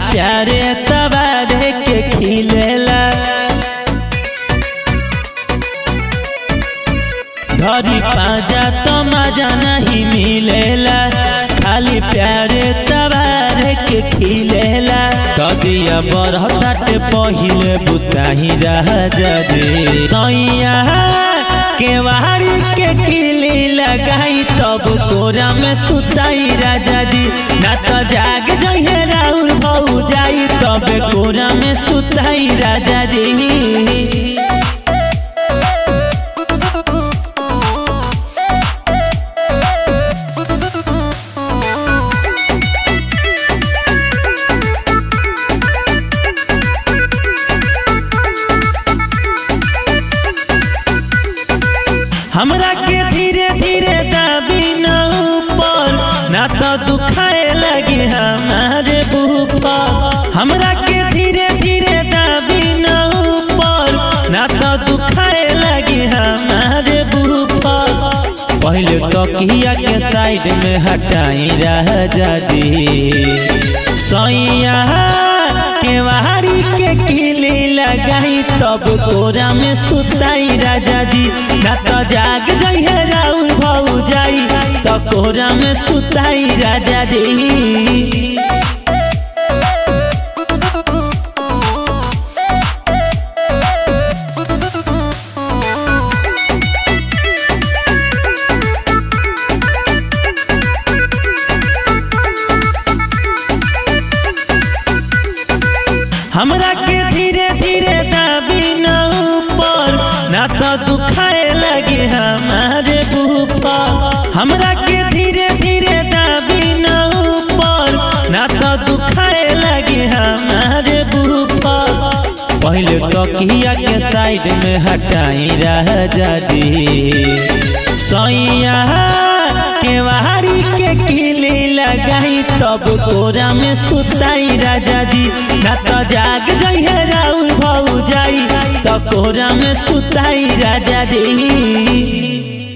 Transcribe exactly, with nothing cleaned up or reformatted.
प्यारे तबारे के खिलेला धरी पाजा तो मजा नहीं मिलेला खाली प्यारे तबारे के खिलेला कदिया बरहताटे पहिले बुताही राजा जी सैया केवारी के किली लगाई तब कोरा में सुताई राजा जी ना तो जाग जइहे राउर भौ जाई तब कोरा में सुताई राजा जी। हमरा के धीरे धीरे दाबी न ऊपर ना तो दुखाए लगे हमारे ऊपर हमरा के धीरे धीरे दाबी न ऊपर ना तो दुखाए लगे हमारे ऊपर पहले तो किया के साइड में हटाई राजा जी सैया केवारी के किली लगाई तब कोरा में सुताई राजा जी ना तो जाग जइहे राउर भौ जाई तो कोरा में सुताई राजा जी। हमरा के धीरे धीरे दाबी न ऊपर ना तो दुखाए लगे हमारे ऊपर हमरा के धीरे धीरे दाबी न ऊपर ना तो दुखाए लगे हमारे ऊपर पहले तो किया के साइड में हटाई राजा जी सैया केवारी के किली लगाई तब कोरा में सुताई राजा जी ना तो जाग जइहे राउर भौ जाई तो कोरा में सुताई राजा जी।